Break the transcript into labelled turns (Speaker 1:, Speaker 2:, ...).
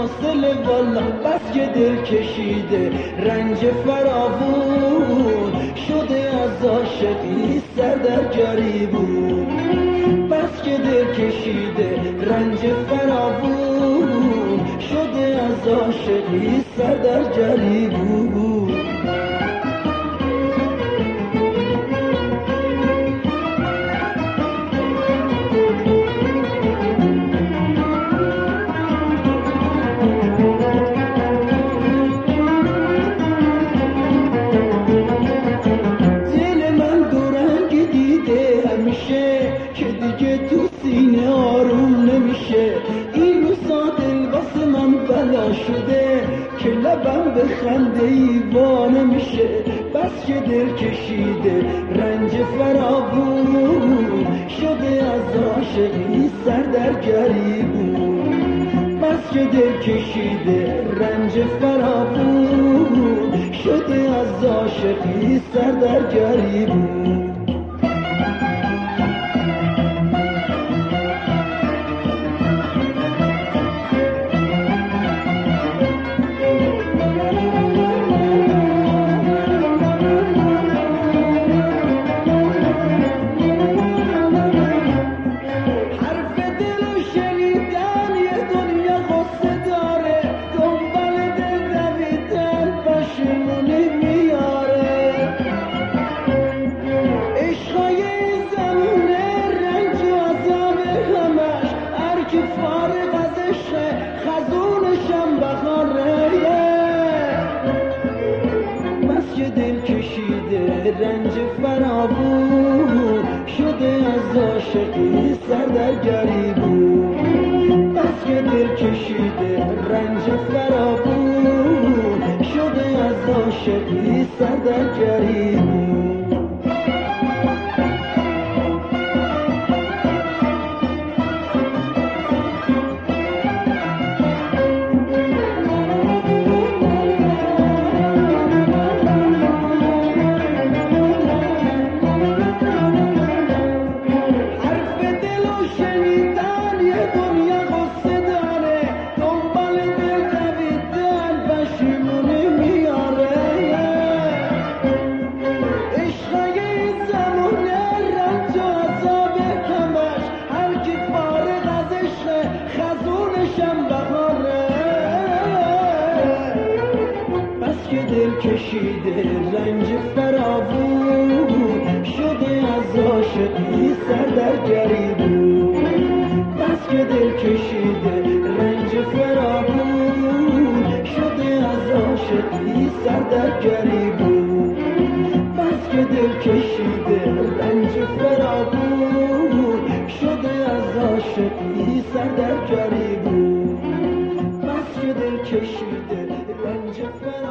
Speaker 1: فاصله والا، بس که دل کشیده رنج فراوون شده از عاشقی سر در گریبون. بس که دل کشیده رنج فراوون شده از عاشقی سر در گریبون. که دیگه تو سینه آروم نمیشه، این روزا دل واسه من بلا شده که لبم به خنده ای وا نمیشه. بس که دل کشیده رنج فراوون شده از عاشقی سر در گریبون. بس که دل کشیده رنج فراوون شده از عاشقی سر در گریبون. دل کشیده رنج فراوون شده از عاشقی سر در گریبون. بس که دل کشیده رنج فراوون شده از عاشقی سر در گریبون. دل کشیده رنج فراوون شده از عاشقی سر در گریبون. بس که دل کشیده رنج فراوون شده از عاشقی سر در گریبون. بس که دل کشیده رنج فراوون شده از عاشقی سر در گریبون. بس که دل کشیده رنج فراوون